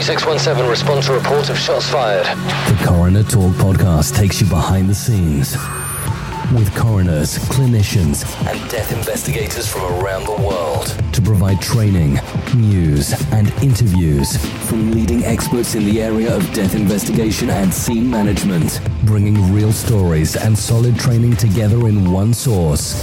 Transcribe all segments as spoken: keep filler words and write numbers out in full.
six one seven, respond to report of shots fired. The Coroner Talk podcast takes you behind the scenes with coroners, clinicians, and death investigators from around the world to provide training, news, and interviews from leading experts in the area of death investigation and scene management, bringing real stories and solid training together in one source.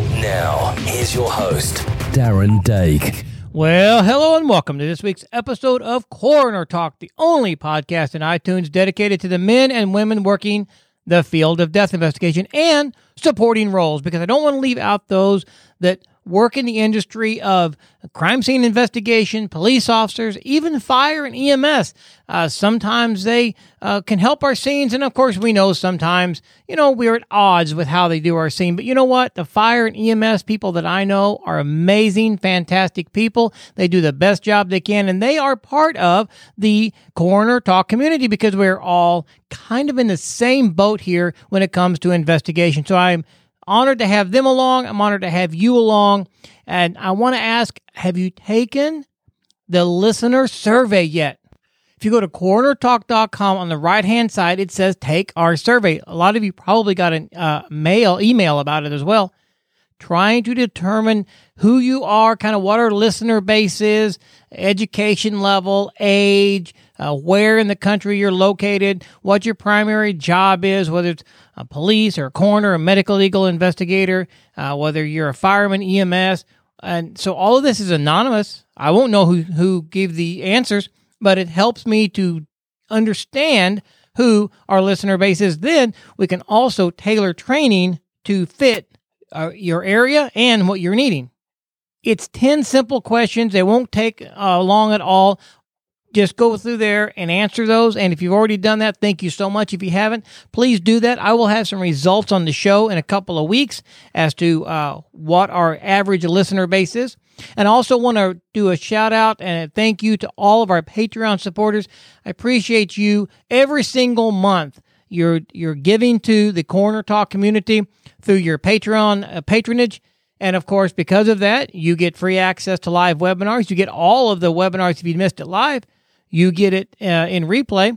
Now, here's your host, Darren Dake. Well, hello and welcome to this week's episode of Coroner Talk, the only podcast in iTunes dedicated to the men and women working the field of death investigation and supporting roles, because I don't want to leave out those that work in the industry of crime scene investigation, police officers, even fire and E M S. Uh, sometimes they uh, can help our scenes, and of course we know sometimes, you know, we're at odds with how they do our scene. But you know what? The fire and E M S people that I know are amazing, fantastic people. They do the best job they can, and they are part of the Coroner Talk community because we're all kind of in the same boat here when it comes to investigation. So I'm honored to have them along. I'm honored to have you along. And I want to ask, have you taken the listener survey yet? If you go to coroner talk dot com, on the right-hand side, it says take our survey. A lot of you probably got an uh, mail, email about it as well. Trying to determine who you are, kind of what our listener base is, education level, age, uh, where in the country you're located, what your primary job is, whether it's a police or a coroner, a medical legal investigator, uh, whether you're a fireman, E M S. And so all of this is anonymous. I won't know who, who gave the answers, but it helps me to understand who our listener base is. Then we can also tailor training to fit Uh, your area and what you're needing. It's ten simple questions. They won't take uh, long at all. Just go through there and answer those. And if you've already done that, thank you so much. If you haven't, please do that. I will have some results on the show in a couple of weeks as to uh, what our average listener base is. And I also want to do a shout out and a thank you to all of our Patreon supporters. I appreciate you every single month. You're you're giving to the Coroner Talk community through your Patreon uh, patronage. And of course, because of that, you get free access to live webinars. You get all of the webinars if you missed it live. You get it uh, in replay.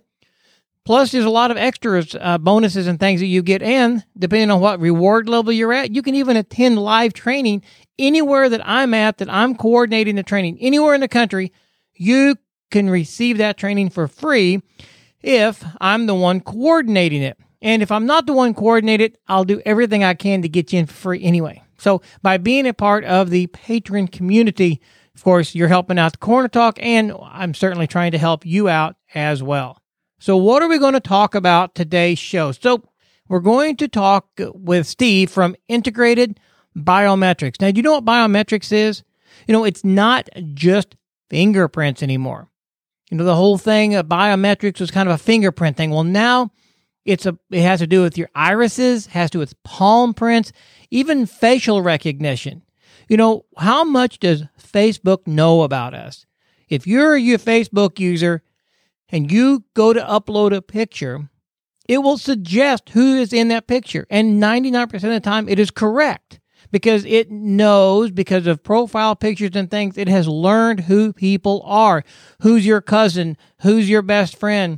Plus, there's a lot of extras, uh, bonuses and things that you get. And depending on what reward level you're at, you can even attend live training anywhere that I'm at, that I'm coordinating the training. Anywhere in the country, you can receive that training for free if I'm the one coordinating it. And if I'm not the one coordinating it, I'll do everything I can to get you in for free anyway. So by being a part of the patron community, of course, you're helping out the Coroner Talk, and I'm certainly trying to help you out as well. So what are we going to talk about today's show? So we're going to talk with Steve from Integrated Biometrics. Now, do you know what biometrics is? You know, it's not just fingerprints anymore. You know, the whole thing of biometrics was kind of a fingerprint thing. Well, now it's a it has to do with your irises, has to do with palm prints, even facial recognition. You know, how much does Facebook know about us? If you're a Facebook user and you go to upload a picture, it will suggest who is in that picture. And ninety-nine percent of the time, it is correct. Because it knows, because of profile pictures and things, it has learned who people are, who's your cousin, who's your best friend.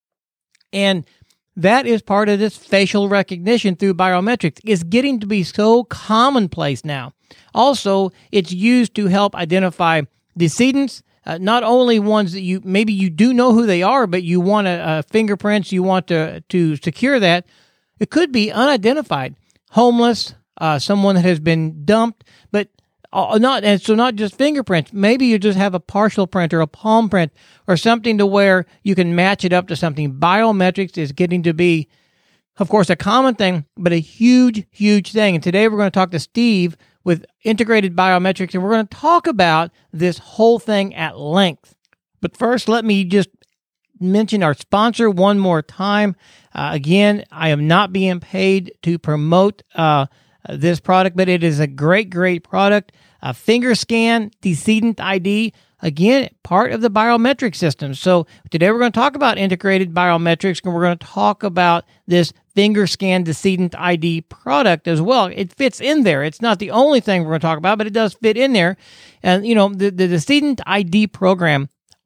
And that is part of this facial recognition through biometrics. It's getting to be so commonplace now. Also, it's used to help identify decedents, uh, not only ones that you, maybe you do know who they are, but you want a, a fingerprints, you want to, to secure that. It could be unidentified, homeless, Uh, someone that has been dumped, but uh, not, and so not just fingerprints. Maybe you just have a partial print or a palm print or something to where you can match it up to something. Biometrics is getting to be, of course, a common thing, but a huge, huge thing. And today we're going to talk to Steve with Integrated Biometrics, and we're going to talk about this whole thing at length. But first, let me just mention our sponsor one more time. Uh, again, I am not being paid to promote uh this product, but it is a great, great product. A finger scan, decedent I D, again, part of the biometric system. So today we're going to talk about integrated biometrics, and we're going to talk about this finger scan decedent I D product as well. It fits in there. It's not the only thing we're going to talk about, but it does fit in there. And, you know, the, the decedent I D program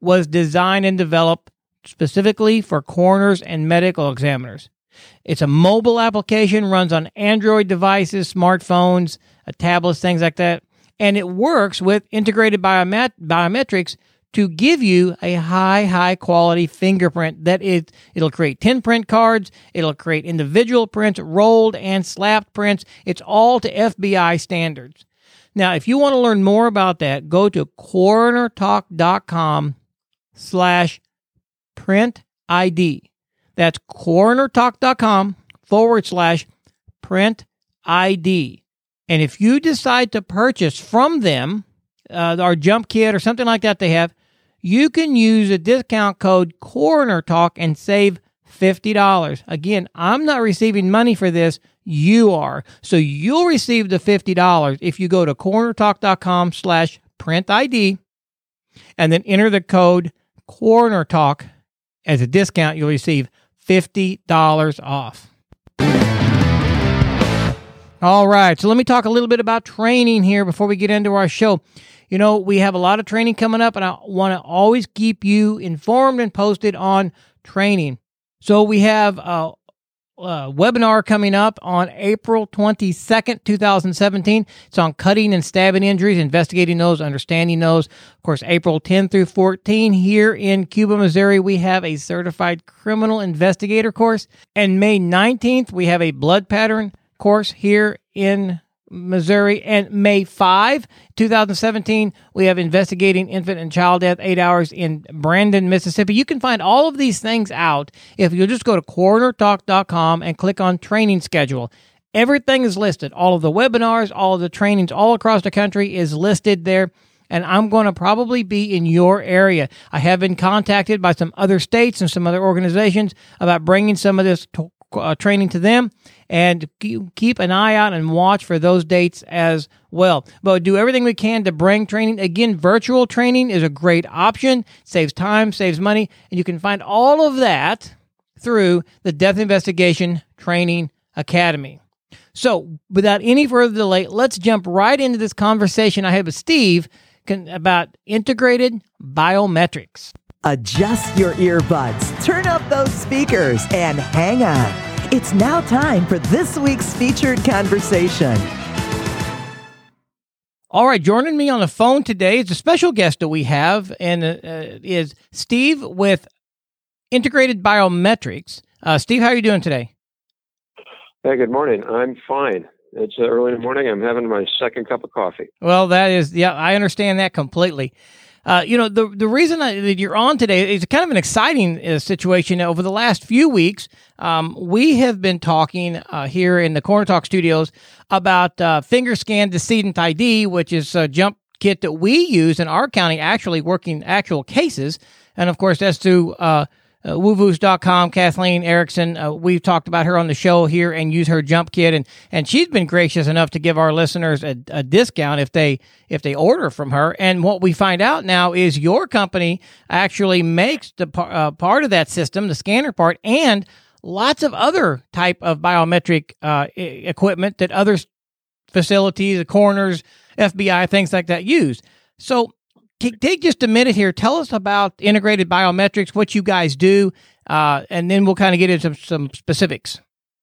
was designed and developed specifically for coroners and medical examiners. It's a mobile application, runs on Android devices, smartphones, uh, tablets, things like that. And it works with integrated biomet- biometrics to give you a high, high quality fingerprint that is, it'll create tin print cards, it'll create individual prints, rolled and slapped prints. It's all to F B I standards. Now, if you want to learn more about that, go to coronertalk.com slash print ID. That's coronertalk.com forward slash print ID. And if you decide to purchase from them, uh, our jump kit or something like that they have, you can use a discount code CoronerTalk and save fifty dollars. Again, I'm not receiving money for this. You are. So you'll receive the fifty dollars if you go to coronertalk.com slash print ID and then enter the code CoronerTalk as a discount. You'll receive fifty dollars off. All right, so let me talk a little bit about training here before we get into our show. You know, we have a lot of training coming up, and I want to always keep you informed and posted on training. So we have a, a webinar coming up on April twenty-second, twenty seventeen. It's on cutting and stabbing injuries, investigating those, understanding those. Of course, April tenth through fourteenth here in Cuba, Missouri, we have a certified criminal investigator course. And May nineteenth, we have a blood pattern course here in Missouri. And May fifth, twenty seventeen, we have Investigating Infant and Child Death, eight hours in Brandon, Mississippi. You can find all of these things out if you'll just go to coroner talk dot com and click on training schedule. Everything is listed. All of the webinars, all of the trainings all across the country is listed there. And I'm going to probably be in your area. I have been contacted by some other states and some other organizations about bringing some of this to, uh, training to them. And keep an eye out and watch for those dates as well. But do everything we can to bring training. Again, virtual training is a great option. Saves time, saves money. And you can find all of that through the Death Investigation Training Academy. So without any further delay, let's jump right into this conversation I had with Steve about integrated biometrics. Adjust your earbuds, turn up those speakers, and hang on. It's now time for this week's featured conversation. All right, joining me on the phone today is a special guest that we have, and uh, is Steve with Integrated Biometrics. Uh, Steve, how are you doing today? Hey, good morning. I'm fine. It's uh, early in the morning. I'm having my second cup of coffee. Well, that is, yeah, I understand that completely. Uh, you know, the the reason I, that you're on today is kind of an exciting uh, situation. Over the last few weeks, um, we have been talking uh, here in the Coroner Talk studios about uh, finger scan decedent I D, which is a jump kit that we use in our county, actually working actual cases. And of course, that's through uh, uh, woovooz dot com, Kathleen Erickson. Uh, we've talked about her on the show here and use her jump kit, and and she's been gracious enough to give our listeners a, a discount if they if they order from her. And what we find out now is your company actually makes the uh, part of that system, the scanner part, and lots of other type of biometric uh, I- equipment that other facilities, the coroners, F B I, things like that use. So take just a minute here. Tell us about integrated biometrics, what you guys do, uh, and then we'll kind of get into some, some specifics.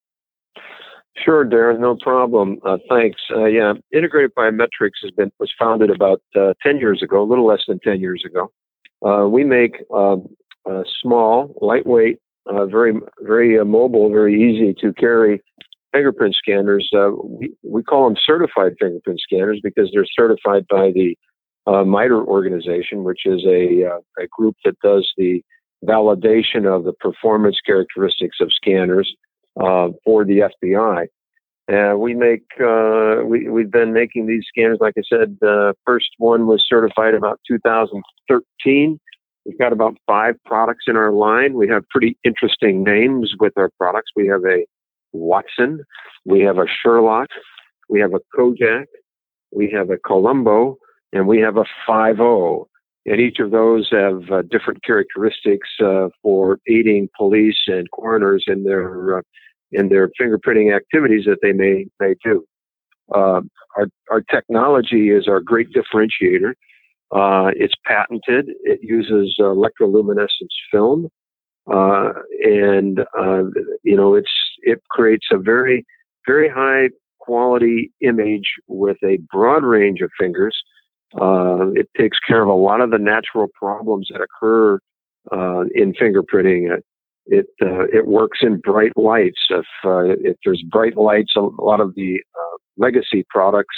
Sure, Darren, no problem. Uh, thanks. Uh, yeah, Integrated Biometrics has been was founded about uh, ten years ago, a little less than ten years ago. Uh, we make uh, uh, small, lightweight, uh, very very uh, mobile, very easy to carry fingerprint scanners. Uh, we we call them certified fingerprint scanners because they're certified by the Uh, MITRE organization, which is a, uh, a group that does the validation of the performance characteristics of scanners uh, for the F B I. And we make, uh, we, we've been making these scanners, like I said, the uh, first one was certified about two thousand thirteen. We've got about five products in our line. We have pretty interesting names with our products. We have a Watson, we have a Sherlock, we have a Kojak, we have a Colombo, and we have a five oh. And each of those have uh, different characteristics uh, for aiding police and coroners in their uh, in their fingerprinting activities that they may may do. Uh, our our technology is our great differentiator. Uh, it's patented. It uses uh, electroluminescence film, uh, and uh, you know, it's it creates a very, very high quality image with a broad range of fingers. Uh, it takes care of a lot of the natural problems that occur uh, in fingerprinting. It it, uh, it works in bright lights. If uh, if there's bright lights, a lot of the uh, legacy products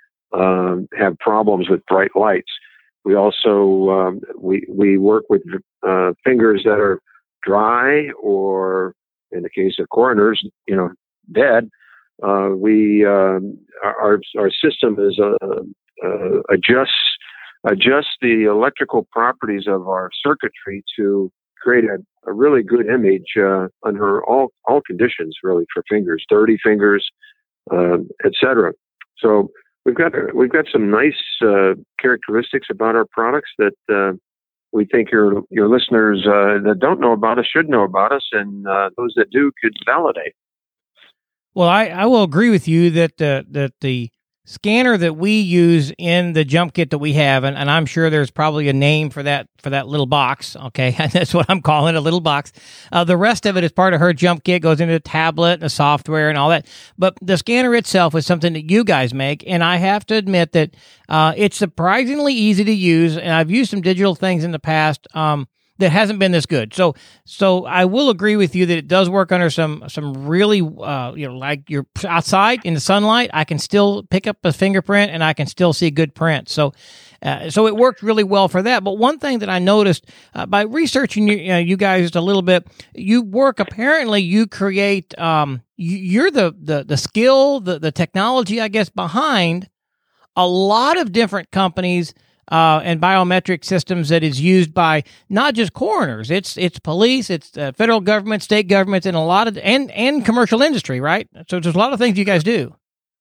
um, have problems with bright lights. We also um, we we work with uh, fingers that are dry, or in the case of coroners, you know, dead. Uh, we um, our our system is uh, uh, adjusts adjusts the electrical properties of our circuitry to create a, a really good image uh, under all all conditions, really, for fingers, dirty fingers, uh, et cetera. So we've got we've got some nice uh, characteristics about our products that uh, we think your your listeners uh, that don't know about us should know about us, and uh, those that do could validate. Well, I, I will agree with you that the that the scanner that we use in the jump kit that we have, and, and I'm sure there's probably a name for that for that little box. Okay, that's what I'm calling it, a little box. Uh, the rest of it is part of her jump kit, goes into a tablet and the software and all that. But the scanner itself is something that you guys make, and I have to admit that uh, it's surprisingly easy to use. And I've used some digital things in the past. Um, that hasn't been this good. So so I will agree with you that it does work under some some really, uh, you know, like you're outside in the sunlight, I can still pick up a fingerprint and I can still see good print. So uh, so it worked really well for that. But one thing that I noticed uh, by researching you, uh, you guys just a little bit, you work, apparently you create, um, you're the, the, the skill, the, the technology, I guess, behind a lot of different companies Uh, and biometric systems that is used by not just coroners, it's it's police, it's uh, federal government, state governments, and a lot of and and commercial industry, right? So there's a lot of things you guys do.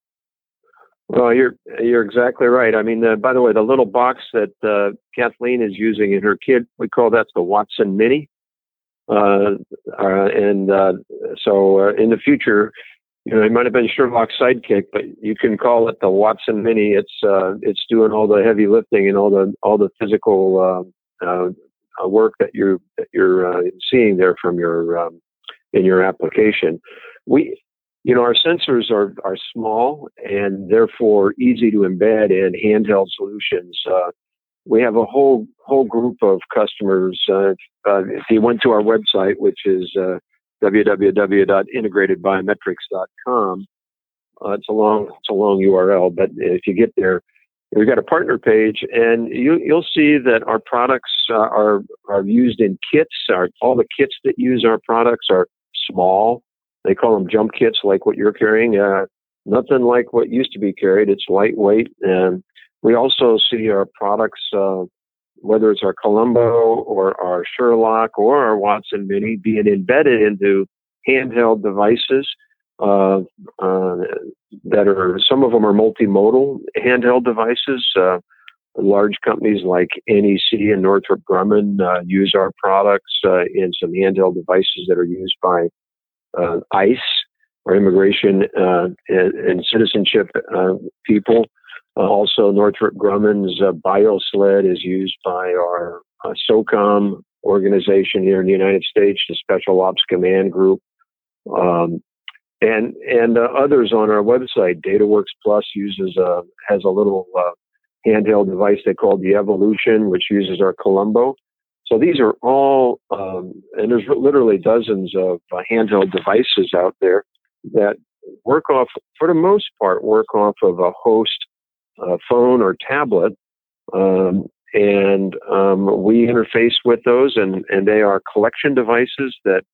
Well, you're you're exactly right. I mean, uh, by the way, the little box that uh, Kathleen is using in her kit, we call that the Watson Mini, uh, uh, and uh, so uh, in the future, you know, it might have been Sherlock's sidekick, but you can call it the Watson Mini. It's uh, it's doing all the heavy lifting and all the all the physical uh, uh, work that you that you're uh, seeing there from your um, in your application. We, you know, our sensors are are small and therefore easy to embed in handheld solutions. Uh, we have a whole whole group of customers. Uh, uh, if you went to our website, which is uh, w w w dot integrated biometrics dot com. Uh, it's a long, it's a long U R L, but if you get there, we've got a partner page, and you, you'll see that our products uh, are are used in kits. Our, all the kits that use our products are small. They call them jump kits, like what you're carrying. Uh, nothing like what used to be carried. It's lightweight, and we also see our products. Uh, whether it's our Colombo or our Sherlock or our Watson Mini, being embedded into handheld devices uh, uh, that are, some of them are multimodal handheld devices. Uh, large companies like N E C and Northrop Grumman uh, use our products uh, in some handheld devices that are used by uh, ICE, or Immigration uh, and, and Citizenship uh, people. Uh, also, Northrop Grumman's uh, BioSled is used by our uh, SOCOM organization here in the United States, the Special Ops Command Group, um, and and uh, others on our website. DataWorks Plus uses a has a little uh, handheld device they call the Evolution, which uses our Colombo. So these are all, um, and there's literally dozens of uh, handheld devices out there that work off, for the most part, work off of a host Uh, phone or tablet, um, and um, we interface with those, and, and they are collection devices that,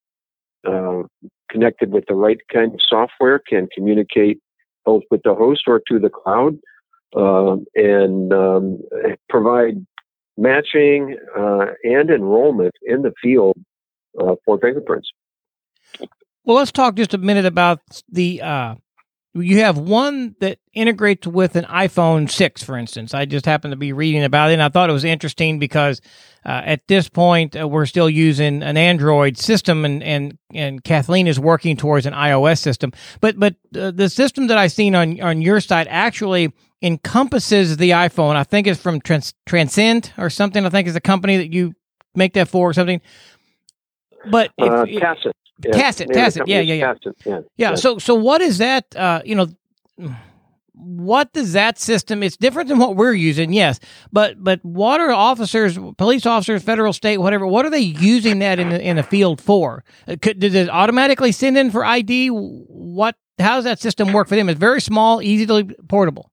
uh, connected with the right kind of software, can communicate both with the host or to the cloud, uh, and um, provide matching uh, and enrollment in the field uh, for fingerprints. Well, let's talk just a minute about the uh you have one that integrates with an iPhone six, for instance. I just happened to be reading about it, and I thought it was interesting because uh, at this point, uh, we're still using an Android system, and, and, and Kathleen is working towards an iOS system. But but uh, the system that I've seen on, on your site actually encompasses the iPhone. I think it's from Trans- Transcend or something. I think is the company that you make that for or something. But if, uh, Tacit. Yeah. Tacit, Tacit, yeah, yeah, yeah. Tacit, yeah. Yeah, so so what is that, uh, you know, what does that system, it's different than what we're using, yes, but but what are officers, police officers, federal, state, whatever, what are they using that in the, in the field for? Could, does it automatically send in for I D? What, how does that system work for them? It's very small, easily portable.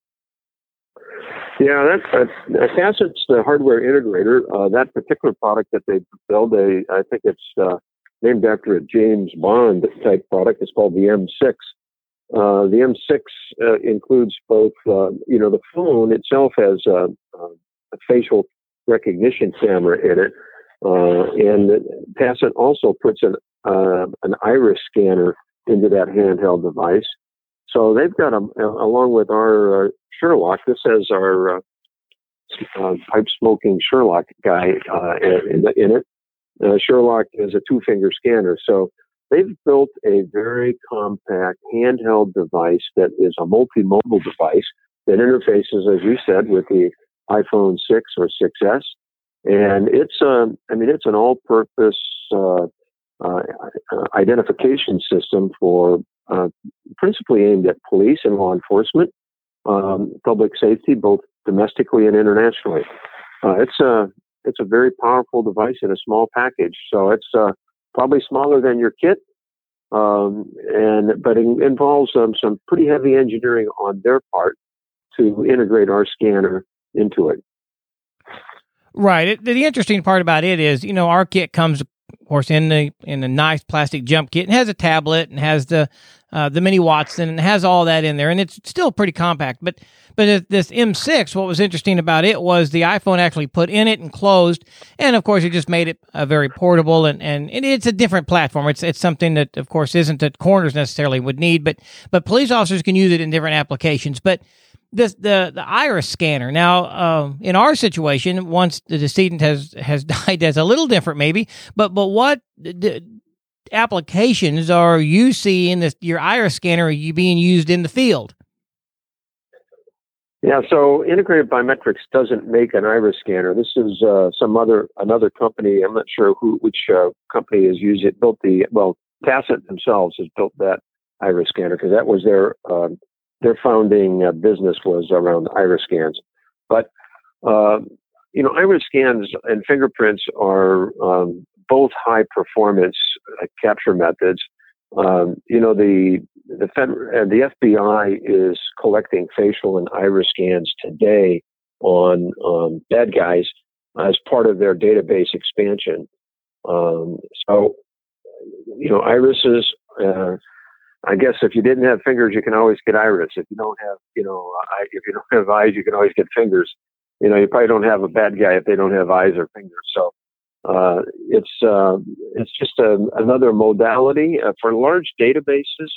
Yeah, that's uh, Tacit's the hardware integrator. Uh, that particular product that they build, they, I think it's uh, named after a James Bond type product. It's called the M six. Uh, the M six uh, includes both, uh, you know, the phone itself has a, a facial recognition camera in it, uh, and Tacit also puts an uh, an iris scanner into that handheld device. So they've got a, along with our uh, Sherlock. This has our uh, uh, pipe smoking Sherlock guy uh, in, in it. Uh, Sherlock is a two-finger scanner. So they've built a very compact handheld device that is a multimodal device that interfaces, as you said, with the iPhone six or six S. And it's, um, I mean, it's an all-purpose uh, uh, identification system for uh, principally aimed at police and law enforcement, um, public safety, both domestically and internationally. Uh, it's a It's a very powerful device in a small package. So it's uh, probably smaller than your kit, um, and but it involves um, some pretty heavy engineering on their part to integrate our scanner into it. Right. It, the interesting part about it is, you know, our kit comes, of course, in the in a nice plastic jump kit, and has a tablet and has the uh, the mini Watson and has all that in there, and it's still pretty compact. But but this M six, what was interesting about it was the iPhone actually put in it and closed, and of course it just made it uh, very portable, and, and it's a different platform. It's it's something that of course isn't that coroners necessarily would need, but but police officers can use it in different applications. But this the the iris scanner now uh, in our situation, once the decedent has has died, that's a little different maybe. But but what d- applications are you seeing this your iris scanner are you being used in the field? Yeah, so Integrated Biometrics doesn't make an iris scanner. This is uh, some other another company. I'm not sure who which uh, company has used it. Built the well, Tacit themselves has built that iris scanner because that was their um, their founding uh, business was around iris scans. But uh, you know, iris scans and fingerprints are um, both high performance uh, capture methods. Um, you know, the the Fed, uh, the F B I is collecting facial and iris scans today on um, bad guys as part of their database expansion. Um, so, you know, irises. Uh, I guess if you didn't have fingers, you can always get iris. If you don't have, you know, eye, if you don't have eyes, you can always get fingers. You know, you probably don't have a bad guy if they don't have eyes or fingers. So. Uh, it's uh, it's just a, another modality uh, for large databases.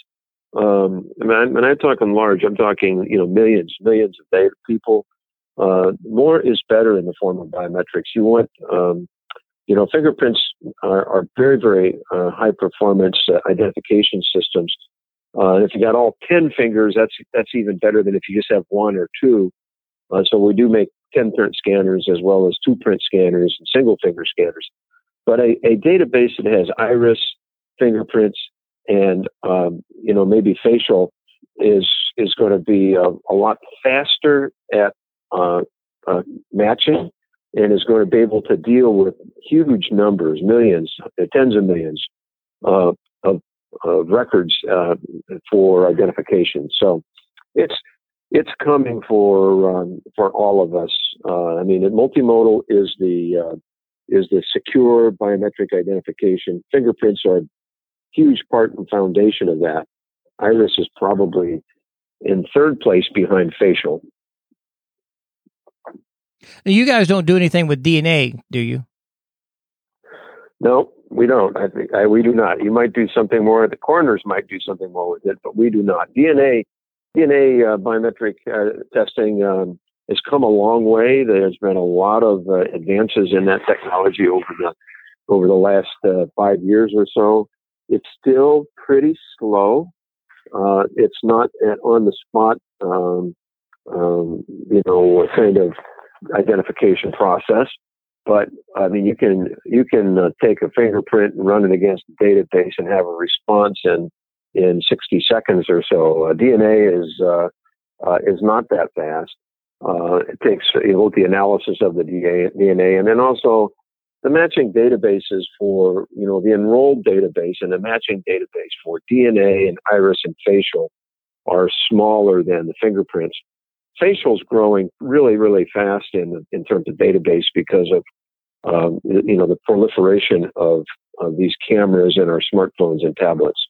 Um, I mean, when I'm talking large, I'm talking you know millions, millions of data people. Uh, more is better in the form of biometrics. You want um, you know fingerprints are, are very very uh, high performance uh, identification systems. Uh, if you got all ten fingers, that's that's even better than if you just have one or two. Uh, so we do make ten print scanners as well as two print scanners and single finger scanners. But a, a database that has iris, fingerprints, and um, you know maybe facial is is going to be a, a lot faster at uh, uh, matching, and is going to be able to deal with huge numbers, millions, tens of millions uh, of, of records uh, for identification. So it's It's coming for um, for all of us. Uh, I mean, multimodal is the uh, is the secure biometric identification. Fingerprints are a huge part and foundation of that. Iris is probably in third place behind facial. Now, you guys don't do anything with D N A, do you? No, we don't. I think I, we do not. You might do something more. The coroners might do something more with it, but we do not. D N A D N A uh, biometric uh, testing um, has come a long way. There's been a lot of uh, advances in that technology over the over the last uh, five years or so. It's still pretty slow. Uh, it's not an on the spot, um, um, you know, kind of identification process. But I mean, you can you can uh, take a fingerprint and run it against a database and have a response in in sixty seconds or so. Uh, D N A is uh, uh, is not that fast. Uh, it takes you know the analysis of the D N A, and then also the matching databases for you know the enrolled database and the matching database for D N A and iris and facial are smaller than the fingerprints. Facial's growing really, really fast in in terms of database because of um, you know the proliferation of, of these cameras in our smartphones and tablets.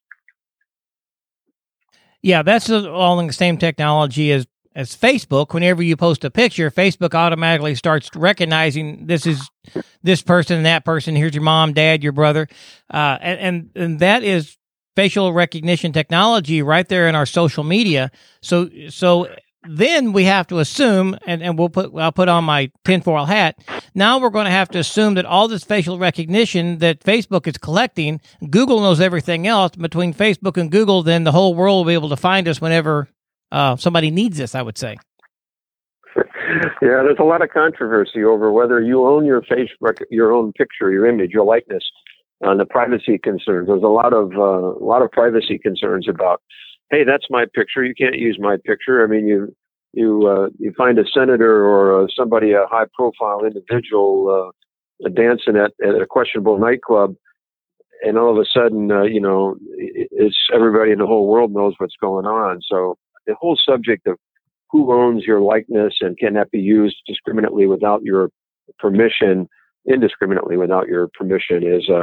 Yeah, that's all in the same technology as as Facebook. Whenever you post a picture, Facebook automatically starts recognizing this is this person and that person. Here's your mom, dad, your brother, uh, and, and and that is facial recognition technology right there in our social media. So so. Then we have to assume, and, and we'll put I'll put on my tinfoil hat. Now we're going to have to assume that all this facial recognition that Facebook is collecting, Google knows everything else. Between Facebook and Google, then the whole world will be able to find us whenever uh, somebody needs us, I would say. Yeah, there's a lot of controversy over whether you own your face, your own picture, your image, your likeness, on the privacy concerns. There's a lot of uh, a lot of privacy concerns about. Hey, that's my picture. You can't use my picture. I mean, you you uh, you find a senator or uh, somebody, a high-profile individual, uh, dancing at, at a questionable nightclub, and all of a sudden, uh, you know, it's everybody in the whole world knows what's going on. So the whole subject of who owns your likeness and can that be used discriminately without your permission, indiscriminately without your permission, is. Uh,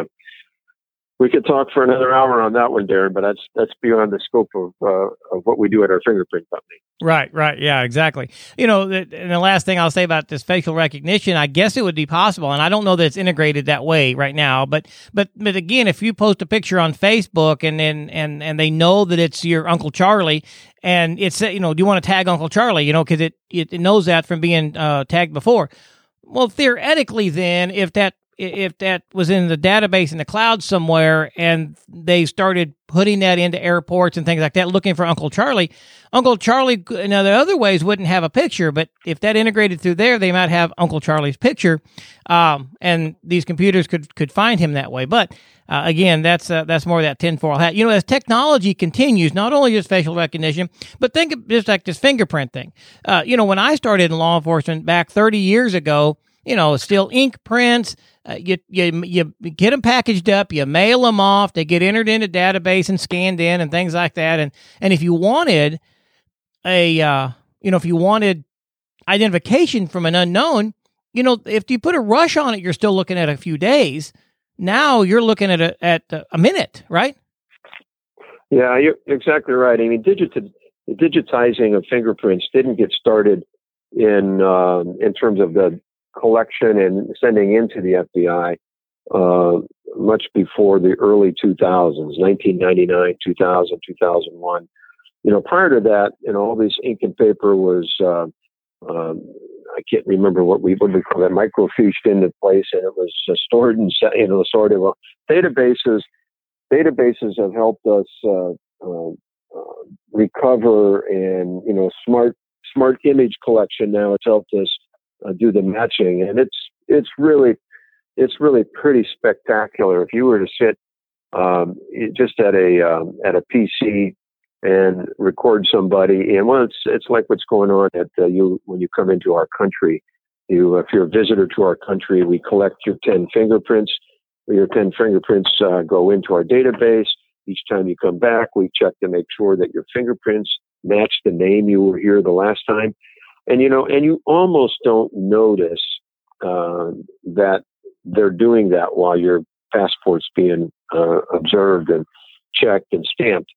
We could talk for another hour on that one, Darren, but that's that's beyond the scope of uh, of what we do at our fingerprint company. Right, right, yeah, exactly. You know, the, and the last thing I'll say about this facial recognition, I guess it would be possible, and I don't know that it's integrated that way right now. But but but again, if you post a picture on Facebook and and and, and they know that it's your Uncle Charlie, and it's you know, do you want to tag Uncle Charlie? You know, because it, it it knows that from being uh, tagged before. Well, theoretically, then, if that if that was in the database in the cloud somewhere and they started putting that into airports and things like that, looking for Uncle Charlie, Uncle Charlie in other, other ways wouldn't have a picture, but if that integrated through there, they might have Uncle Charlie's picture, um, and these computers could, could find him that way. But uh, again, that's uh, that's more of that tinfoil hat. You know, as technology continues, not only just facial recognition, but think of just like this fingerprint thing. Uh, you know, when I started in law enforcement back thirty years ago, you know, still ink prints. Uh, you you you get them packaged up, you mail them off, they get entered into database and scanned in and things like that. And and if you wanted a uh, you know if you wanted identification from an unknown, you know if you put a rush on it, you're still looking at a few days. Now you're looking at a at a minute, right? Yeah, you're exactly right. I mean, digit digitizing of fingerprints didn't get started in um, in terms of the collection and sending into the F B I uh, much before the early two thousands, nineteen ninety-nine, two thousand, two thousand one. You know, prior to that, you know, all this ink and paper was, uh, um, I can't remember what we, what we call that, microfiched into place, and it was uh, stored in, you know, sort of uh, databases. Databases have helped us uh, uh, uh, recover and, you know, smart, smart image collection now. It's helped us Uh, do the matching, and it's it's really it's really pretty spectacular. If you were to sit um, just at a um, at a P C and record somebody, and well, it's it's like what's going on at uh, you when you come into our country. You, if you're a visitor to our country, we collect your ten fingerprints. Your ten fingerprints uh, go into our database. Each time you come back, we check to make sure that your fingerprints match the name you were here the last time. And, you know, and you almost don't notice uh, that they're doing that while your passport's being uh, observed and checked and stamped.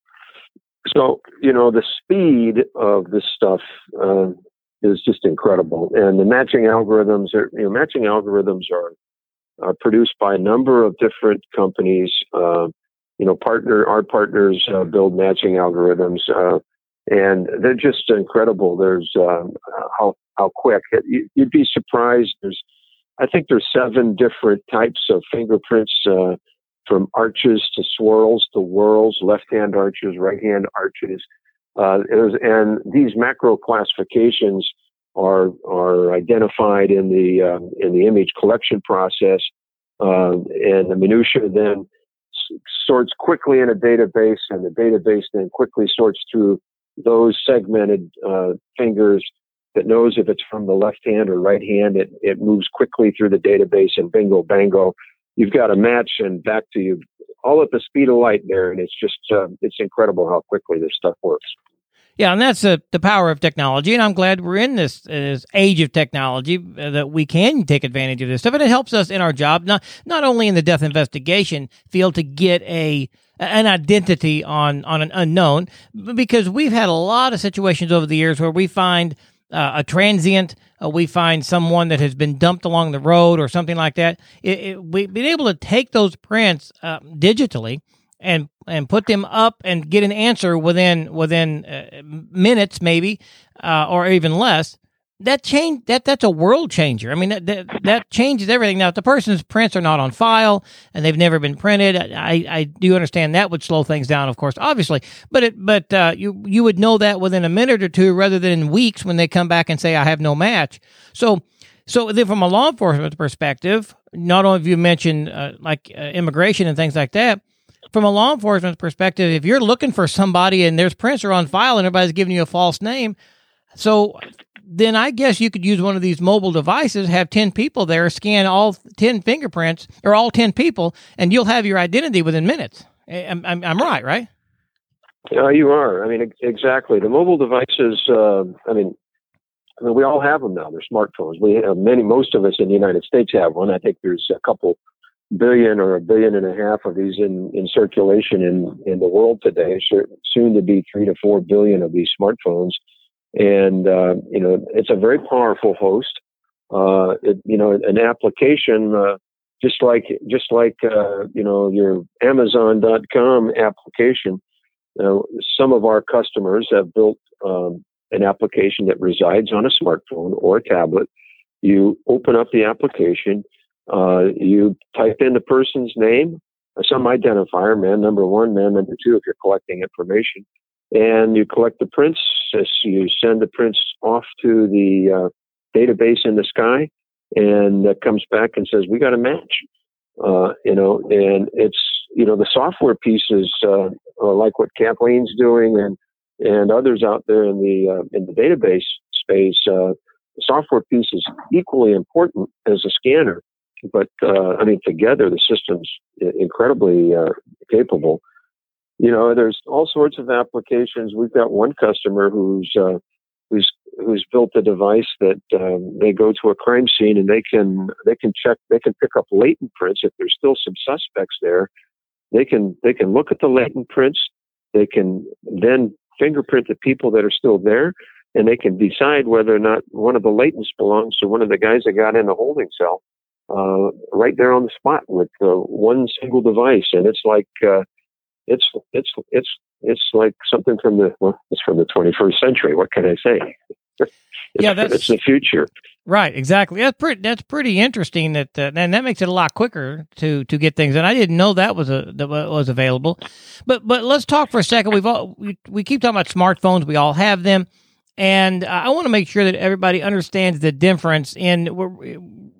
So, you know, the speed of this stuff uh, is just incredible. And the matching algorithms are, you know, matching algorithms are, are produced by a number of different companies. Uh, you know, partner, our partners uh, build matching algorithms. Uh, and they're just incredible. There's um, how how quick it, you'd be surprised. There's I think there's seven different types of fingerprints, uh, from arches to swirls to whorls, left-hand arches, right-hand arches. Uh, there's, and these macro classifications are are identified in the um, in the image collection process, uh, and the minutia then s- sorts quickly in a database, and the database then quickly sorts through those segmented uh, fingers that knows if it's from the left hand or right hand. It, it moves quickly through the database, and bingo, bango, you've got a match and back to you, all at the speed of light there. And it's just, uh, it's incredible how quickly this stuff works. Yeah, and that's uh, the power of technology, and I'm glad we're in this, uh, this age of technology uh, that we can take advantage of this stuff, and it helps us in our job, not not only in the death investigation field to get a an identity on, on an unknown, because we've had a lot of situations over the years where we find uh, a transient, uh, we find someone that has been dumped along the road or something like that. It, it, we've been able to take those prints uh, digitally and and put them up and get an answer within within uh, minutes, maybe, uh, or even less. That change that that's a world changer. I mean, that, that that changes everything. Now, if the person's prints are not on file and they've never been printed, I, I do understand that would slow things down, of course, obviously. But it but uh, you you would know that within a minute or two, rather than in weeks when they come back and say I have no match. So. So then, from a law enforcement perspective, not only have you mentioned uh, like uh, immigration and things like that. From a law enforcement perspective, if you're looking for somebody and there's prints are on file and everybody's giving you a false name, so then I guess you could use one of these mobile devices, have ten people there, scan all ten fingerprints or all ten people, and you'll have your identity within minutes. I'm, I'm, I'm right, right? Yeah, you are. I mean, exactly. The mobile devices, uh, I mean, I mean, we all have them now. They're smartphones. We have many, most of us in the United States have one. I think there's a couple billion or a billion and a half of these in, in circulation in, in the world today, soon to be three to four billion of these smartphones. And, uh, you know, it's a very powerful host. Uh, it, you know, an application, uh, just like, just like, uh, you know, your Amazon dot com application, uh, some of our customers have built, um, an application that resides on a smartphone or a tablet. You open up the application, Uh, you type in the person's name, some identifier, man number one, man number two, if you're collecting information, and you collect the prints. You send the prints off to the uh, database in the sky, and it comes back and says, we got a match. Uh, you know, and it's, you know, the software pieces, uh, like what Kathleen's doing and, and others out there in the, uh, in the database space, uh, the software piece is equally important as a scanner. But, uh, I mean, together, the system's incredibly uh, capable. You know, there's all sorts of applications. We've got one customer who's uh, who's who's built a device that um, they go to a crime scene and they can they can check they can pick up latent prints if there's still some suspects there. They can they can look at the latent prints. They can then fingerprint the people that are still there, and they can decide whether or not one of the latents belongs to one of the guys that got in the holding cell. Uh, right there on the spot with uh, one single device, and it's like uh, it's it's it's it's like something from the well, it's from the twenty-first century. What can I say? it's, yeah, that's it's the future. Right, exactly. That's pretty. That's pretty interesting. That uh, and that makes it a lot quicker to to get things. And I didn't know that was a that was available. But but let's talk for a second. We've all we, we keep talking about smartphones. We all have them, and uh, I want to make sure that everybody understands the difference in. We're,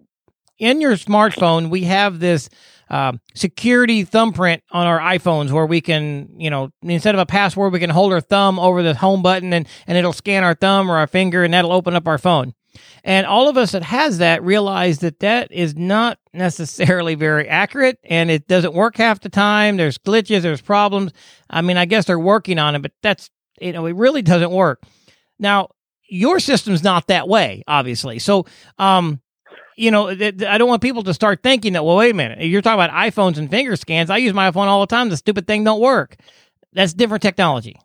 In your smartphone, we have this uh, security thumbprint on our iPhones where we can, you know, instead of a password, we can hold our thumb over the home button and, and it'll scan our thumb or our finger and that'll open up our phone. And all of us that has that realize that that is not necessarily very accurate and it doesn't work half the time. There's glitches, there's problems. I mean, I guess they're working on it, but that's, you know, it really doesn't work. Now, your system's not that way, obviously. So, um, you know, I don't want people to start thinking that, well, wait a minute, you're talking about iPhones and finger scans. I use my iPhone all the time. The stupid thing don't work. That's different technology.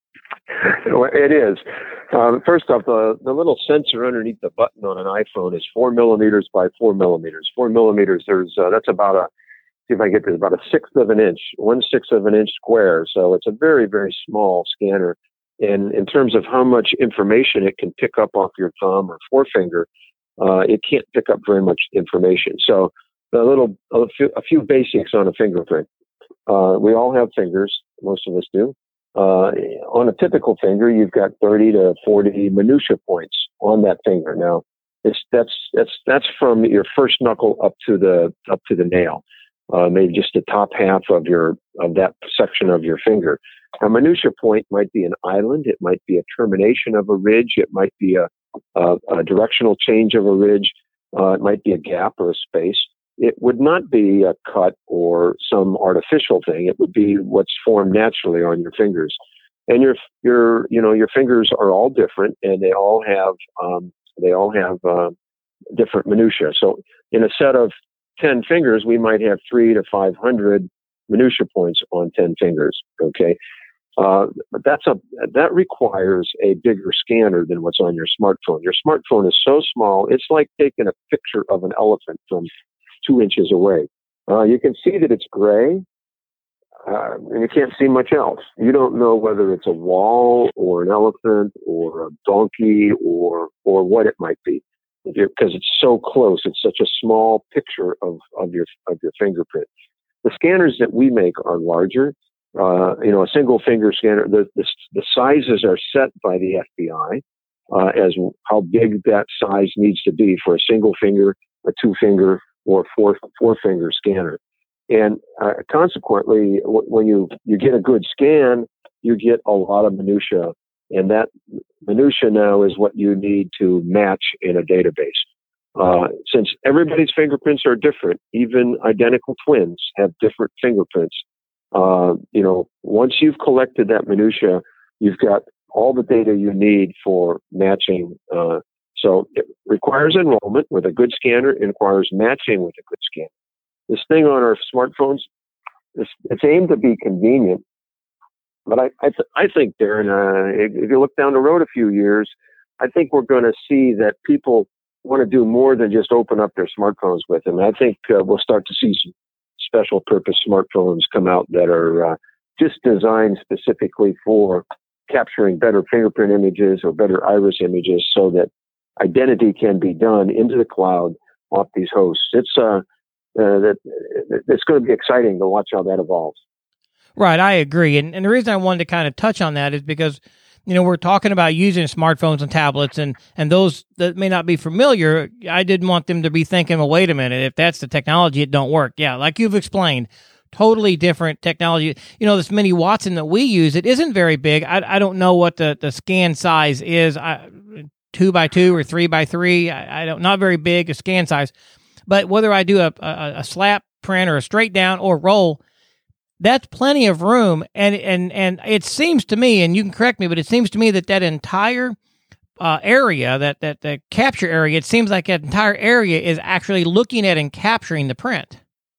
It is. Um, first off, the, the little sensor underneath the button on an iPhone is four millimeters by four millimeters. Four millimeters, there's uh, that's about a, see if I get this, about a sixth of an inch, one sixth of an inch square. So it's a very, very small scanner. And in terms of how much information it can pick up off your thumb or forefinger, uh, it can't pick up very much information. So a little, a few, a few basics on a fingerprint. Uh, we all have fingers. Most of us do. Uh, on a typical finger, you've got thirty to forty minutia points on that finger. Now, it's, that's, that's, that's from your first knuckle up to the, up to the nail. Uh, maybe just the top half of your, of that section of your finger. A minutia point might be an island. It might be a termination of a ridge. It might be a, a, a directional change of a ridge. Uh, it might be a gap or a space. It would not be a cut or some artificial thing. It would be what's formed naturally on your fingers. And your, your, you know, your fingers are all different, and they all have, um, they all have uh, different minutia. So in a set of ten fingers, we might have three to five hundred minutia points on ten fingers. Okay. Uh, but that's a, that requires a bigger scanner than what's on your smartphone. Your smartphone is so small, it's like taking a picture of an elephant from two inches away. Uh, you can see that it's gray, uh, and you can't see much else. You don't know whether it's a wall or an elephant or a donkey or, or what it might be, because it's so close. It's such a small picture of, of your, of your fingerprint. The scanners that we make are larger. Uh, you know, a single finger scanner, the, the, the sizes are set by the F B I, uh, as how big that size needs to be for a single finger, a two finger, or four, four finger scanner. And, uh, consequently, w- when you, you get a good scan, you get a lot of minutia, and that minutia now is what you need to match in a database. Uh, since everybody's fingerprints are different, even identical twins have different fingerprints. Uh, you know, once you've collected that minutia, you've got all the data you need for matching. Uh, so it requires enrollment with a good scanner. It requires matching with a good scanner. This thing on our smartphones, it's, it's aimed to be convenient. But I, I, th- I think, Darren, uh, if, if you look down the road a few years, I think we're going to see that people want to do more than just open up their smartphones with them. I think uh, we'll start to see some special purpose smartphones come out that are uh, just designed specifically for capturing better fingerprint images or better iris images, so that identity can be done into the cloud off these hosts. It's uh, uh that it's going to be exciting to watch how that evolves. Right, I agree. And, and the reason I wanted to kind of touch on that is because, you know, we're talking about using smartphones and tablets, and, and those that may not be familiar, I didn't want them to be thinking, well, wait a minute, if that's the technology, it don't work. Yeah, like you've explained, totally different technology. You know, this Mini Watson that we use, it isn't very big. I, I don't know what the, the scan size is, I, two by two or three by three. I, I don't, not very big a scan size. But whether I do a, a, a slap print or a straight down or roll, that's plenty of room, and and and it seems to me, and you can correct me, but it seems to me that that entire uh, area, that that the capture area, it seems like that entire area is actually looking at and capturing the print.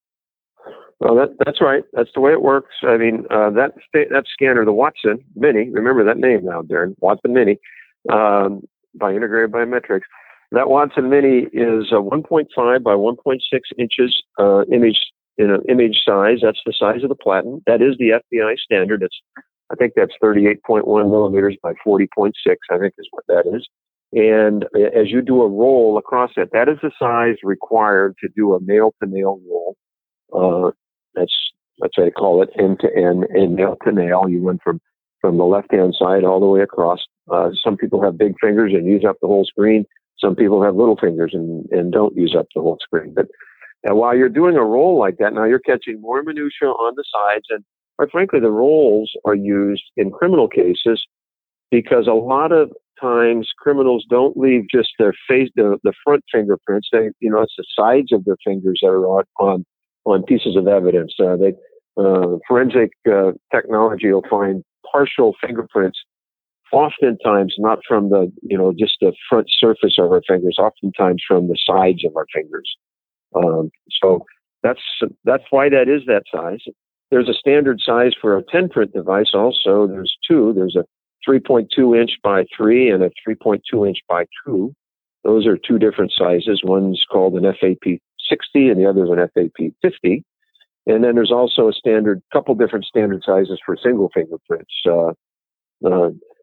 Well, that that's right. That's the way it works. I mean, uh, that that scanner, the Watson Mini, remember that name now, Darren, Watson Mini, um, by Integrated Biometrics. That Watson Mini is a one point five by one point six inches uh, image. In an image size, that's the size of the platen. That is the F B I standard. It's, I think that's thirty-eight point one millimeters by forty point six, I think is what that is. And as you do a roll across it, that is the size required to do a nail-to-nail roll. Uh, that's, that's what they call it, end-to-end and nail-to-nail. You went from, from the left-hand side all the way across. Uh, some people have big fingers and use up the whole screen. Some people have little fingers and, and don't use up the whole screen. But And while you're doing a roll like that, now you're catching more minutia on the sides. And quite frankly, the rolls are used in criminal cases because a lot of times criminals don't leave just their face, the, the front fingerprints. They, you know, it's the sides of their fingers that are on, on, on pieces of evidence. Uh, they, uh, forensic uh, technology will find partial fingerprints, oftentimes not from the, you know, just the front surface of our fingers, oftentimes from the sides of our fingers. Um, so that's that's why that is that size. There's a standard size for a ten print device also. There's two. There's a three point two inch by three and a three point two inch by two. Those are two different sizes. One's called an F A P sixty and the other is an F A P fifty. And then there's also a standard, couple different standard sizes for single fingerprints. Uh, uh,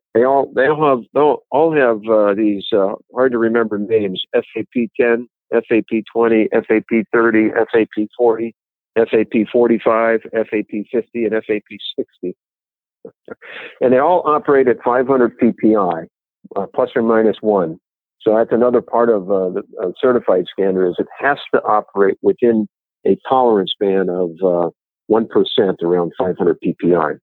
They all they all have they all have uh, these uh, hard to remember names: F A P ten, F A P twenty, F A P thirty, F A P forty, F A P forty-five, F A P fifty, and F A P sixty. And they all operate at five hundred P P I, uh, plus or minus one. So that's another part of uh, the uh, certified scanner is it has to operate within a tolerance band of uh, one percent around five hundred P P I.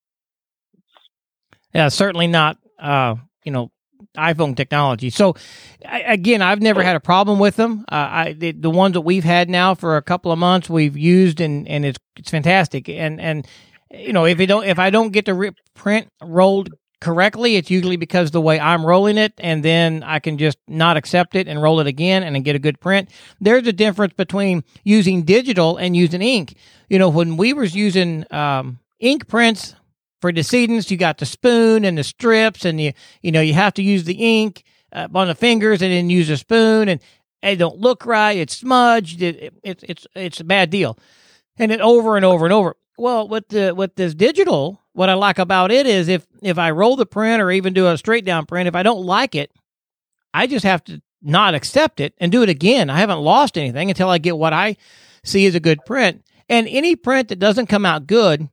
Yeah, certainly not, uh, you know, iPhone technology. So, I, again, I've never had a problem with them. Uh, I the, the ones that we've had now for a couple of months, we've used, and, and it's it's fantastic. And and you know, if you don't, if I don't get the rip print rolled correctly, it's usually because the way I'm rolling it, and then I can just not accept it and roll it again and then get a good print. There's a difference between using digital and using ink. You know, when we was using um, ink prints for decedents, you got the spoon and the strips, and you you know you have to use the ink uh, on the fingers and then use a spoon, and it don't look right. It's smudged. It, it, it's it's it's a bad deal, and it over and over and over. Well, with the with this digital, what I like about it is if if I roll the print or even do a straight down print, if I don't like it, I just have to not accept it and do it again. I haven't lost anything until I get what I see as a good print. And any print that doesn't come out good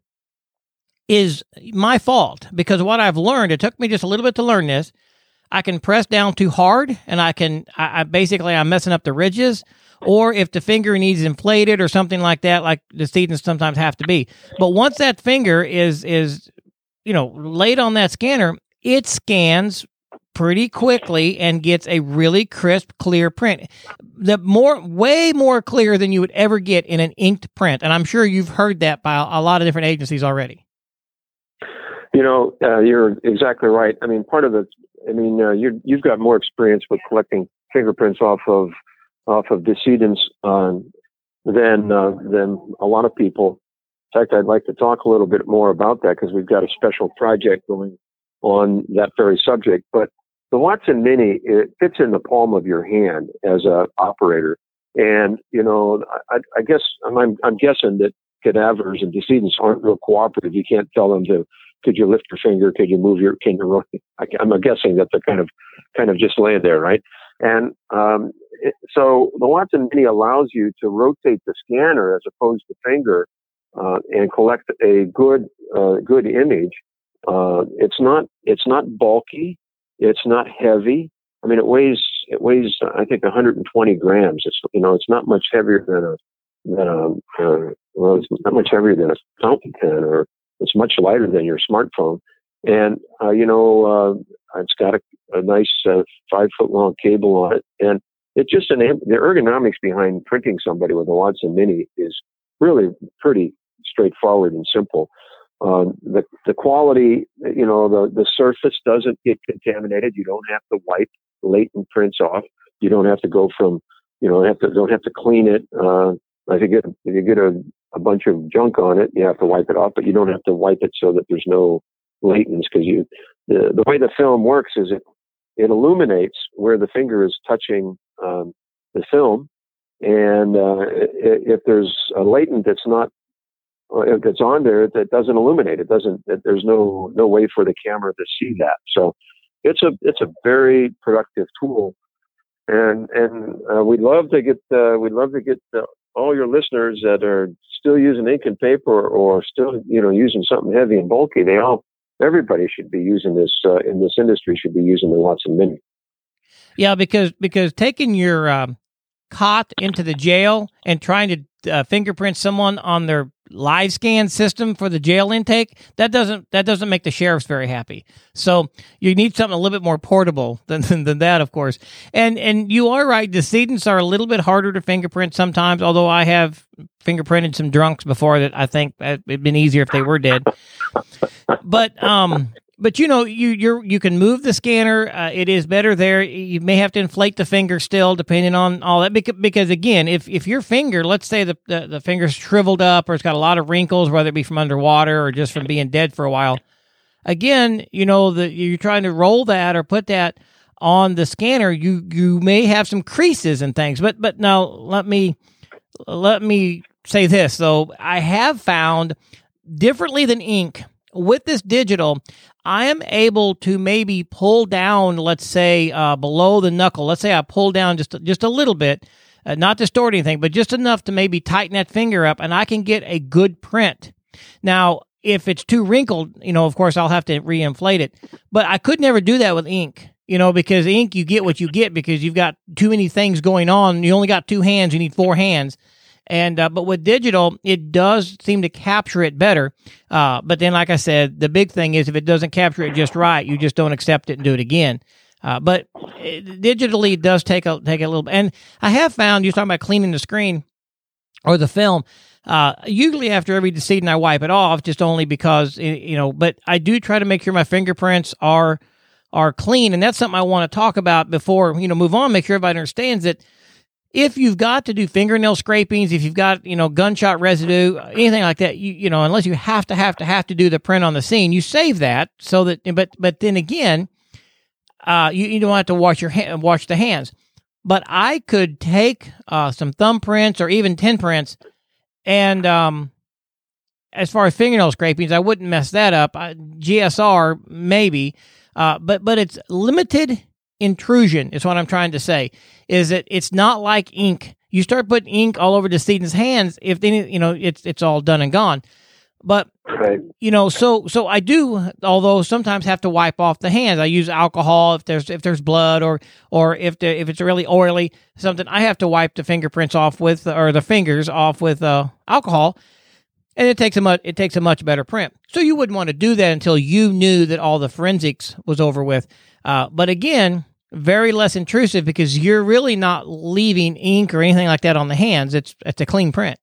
is my fault, because what I've learned, it took me just a little bit to learn this. I can press down too hard, and I can, I, I basically, I'm messing up the ridges, or if the finger needs inflated or something like that, like the decedents sometimes have to be. But once that finger is, is, you know, laid on that scanner, it scans pretty quickly and gets a really crisp, clear print. The more, way more clear than you would ever get in an inked print. And I'm sure you've heard that by a lot of different agencies already. You know, uh, you're exactly right. I mean, part of it, I mean, uh, you you've got more experience with collecting fingerprints off of off of decedents um, than uh, than a lot of people. In fact, I'd like to talk a little bit more about that because we've got a special project going on that very subject. But the Watson Mini, it fits in the palm of your hand as a operator, and you know, I, I guess I'm I'm guessing that cadavers and decedents aren't real cooperative. You can't tell them to. Could you lift your finger? Could you move your? Can you? Roll? I'm guessing that they're kind of, kind of just laying there, right? And um, it, so the Watson Mini allows you to rotate the scanner as opposed to finger, uh, and collect a good, uh, good image. Uh, it's not, it's not bulky. It's not heavy. I mean, it weighs, it weighs, I think, one hundred twenty grams. It's, you know, it's not much heavier than a, than a, uh, well, it's not much heavier than a fountain pen, or it's much lighter than your smartphone. And, uh, you know, uh, it's got a, a nice uh, five foot long cable on it. And it just, enables, the ergonomics behind printing somebody with a Watson Mini is really pretty straightforward and simple. Um, the, the quality, you know, the, the surface doesn't get contaminated. You don't have to wipe latent prints off. You don't have to go from, you know, have to, don't have to clean it. Uh, if you get, if you get a, a bunch of junk on it, you have to wipe it off, but you don't have to wipe it so that there's no latents, because you, the, the way the film works is it, it illuminates where the finger is touching, um, the film. And, uh, if there's a latent that's not, if it's on there, that doesn't illuminate. It doesn't, there's no, no way for the camera to see that. So it's a, it's a very productive tool. And, and, uh, we'd love to get, uh, we'd love to get uh, all your listeners that are still using ink and paper, or still, you know, using something heavy and bulky. They all, everybody should be using this, uh, in this industry should be using the Watson Mini. Yeah, because, because taking your, um, cot into the jail and trying to uh, fingerprint someone on their live scan system for the jail intake, that doesn't that doesn't make the sheriffs very happy. So you need something a little bit more portable than than, than that, of course. And and you are right, decedents are a little bit harder to fingerprint sometimes, although I have fingerprinted some drunks before that I think it'd been easier if they were dead. But um But you know, you you you can move the scanner. Uh, it is better there. You may have to inflate the finger still, depending on all that. Because, because again, if if your finger, let's say the, the the finger's shriveled up, or it's got a lot of wrinkles, whether it be from underwater or just from being dead for a while, again, you know, the you're trying to roll that or put that on the scanner, you you may have some creases and things. But but now let me let me say this though. I have found, differently than ink, with this digital, I am able to maybe pull down, let's say, uh, below the knuckle. Let's say I pull down just, just a little bit, uh, not distort anything, but just enough to maybe tighten that finger up, and I can get a good print. Now, if it's too wrinkled, you know, of course, I'll have to reinflate it. But I could never do that with ink, you know, because ink, you get what you get because you've got too many things going on. You only got two hands. You need four hands. And uh, but with digital, it does seem to capture it better. Uh, but then, like I said, the big thing is if it doesn't capture it just right, you just don't accept it and do it again. Uh, but it, digitally, it does take a take a little. And I have found, you're talking about cleaning the screen or the film. Uh, usually after every decedent, I wipe it off, just only because you know. But I do try to make sure my fingerprints are are clean, and that's something I want to talk about before you know move on. Make sure everybody understands that. If you've got to do fingernail scrapings, if you've got, you know, gunshot residue, anything like that, you you know, unless you have to have to have to do the print on the scene, you save that so that, but but then again, uh, you, you don't have to wash your ha- wash the hands. But I could take uh, some thumbprints or even tin prints, and um, as far as fingernail scrapings, I wouldn't mess that up. I, G S R maybe, uh, but but it's limited intrusion is what I'm trying to say, is that it's not like ink. You start putting ink all over the decedent's hands, if they, you know, it's it's all done and gone. But, Right. you know, so so I do, although sometimes have to wipe off the hands. I use alcohol if there's if there's blood or or if the, if it's really oily, something, I have to wipe the fingerprints off with, or the fingers off with uh, alcohol. And it takes a much it takes a much better print. So you wouldn't want to do that until you knew that all the forensics was over with. Uh, but again, very less intrusive because you're really not leaving ink or anything like that on the hands. It's it's a clean print.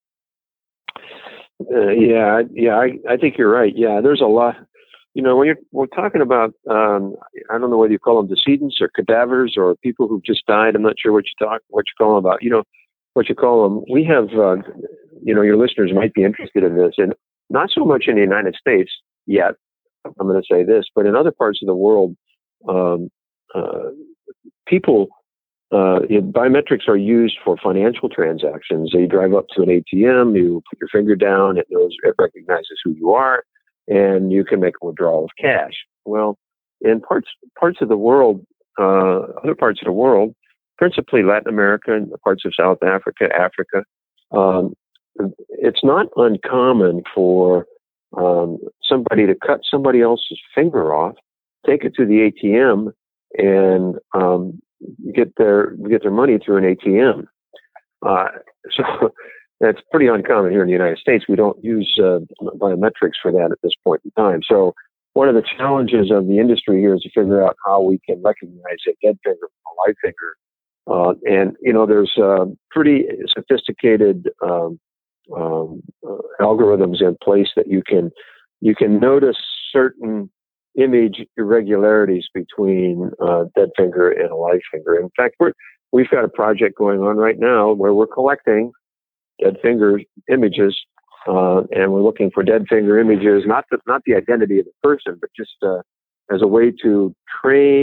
Uh, yeah, yeah, I, I think you're right. Yeah, there's a lot. You know, when you're we're talking about, um, I don't know whether you call them decedents or cadavers or people who've just died. I'm not sure what you talk, what you call them about. You know, what you call them. We have, uh, you know, your listeners might be interested in this, and not so much in the United States yet. I'm going to say this, but in other parts of the world, um, uh, people. Uh, biometrics are used for financial transactions. So you drive up to an A T M, you put your finger down, it knows, it recognizes who you are, and you can make a withdrawal of cash. Well, in parts parts of the world, uh, other parts of the world, principally Latin America and parts of South Africa, Africa, um, it's not uncommon for um, somebody to cut somebody else's finger off, take it to the A T M, and um, get their get their money through an A T M. Uh, so that's pretty uncommon here in the United States. We don't use uh, biometrics for that at this point in time. So one of the challenges of the industry here is to figure out how we can recognize a dead finger from a live finger. Uh, and, you know, there's uh, pretty sophisticated um, um, uh, algorithms in place that you can you can notice certain image irregularities between uh, dead finger and a live finger. In fact, we're, we've got a project going on right now where we're collecting dead finger images, uh, and we're looking for dead finger images, not the, not the identity of the person, but just uh, as a way to train